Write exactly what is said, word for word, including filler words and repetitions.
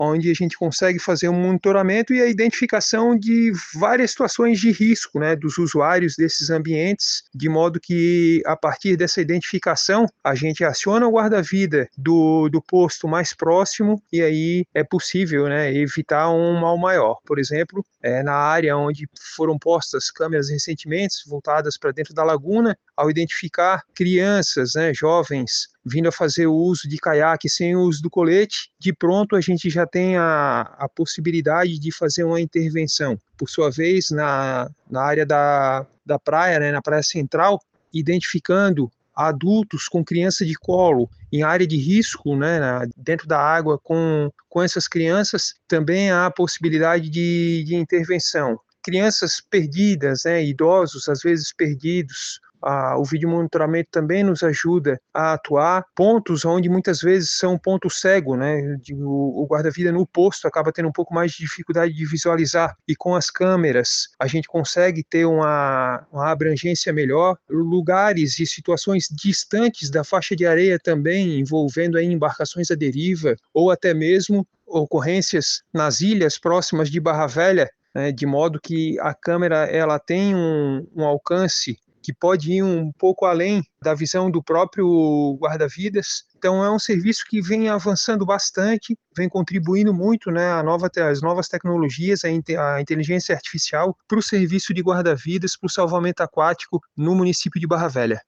onde a gente consegue fazer um monitoramento e a identificação de várias situações de risco, né, dos usuários desses ambientes, de modo que, a partir dessa identificação, a gente aciona o guarda-vida do, do posto mais próximo e aí é possível, né, evitar um mal maior. Por exemplo, é, na área onde foram postas câmeras recentemente voltadas para dentro da laguna, ao identificar crianças, né, jovens, vindo a fazer o uso de caiaque sem o uso do colete, de pronto a gente já tem a, a possibilidade de fazer uma intervenção. Por sua vez, na, na área da, da praia, né, na praia central, identificando adultos com criança de colo em área de risco, né, dentro da água com, com essas crianças, também há a possibilidade de, de intervenção. Crianças perdidas, né, idosos às vezes perdidos, ah, o vídeo monitoramento também nos ajuda a atuar. Pontos onde muitas vezes são ponto cego, né, o, o guarda-vida no posto acaba tendo um pouco mais de dificuldade de visualizar, e com as câmeras a gente consegue ter uma, uma abrangência melhor. Lugares e situações distantes da faixa de areia também, envolvendo aí embarcações à deriva, ou até mesmo ocorrências nas ilhas próximas de Barra Velha, né, de modo que a câmera ela tem um, um alcance que pode ir um pouco além da visão do próprio guarda-vidas. Então é um serviço que vem avançando bastante, vem contribuindo muito, né, a nova, as novas tecnologias, a, a inteligência artificial para o serviço de guarda-vidas, para o salvamento aquático no município de Barra Velha.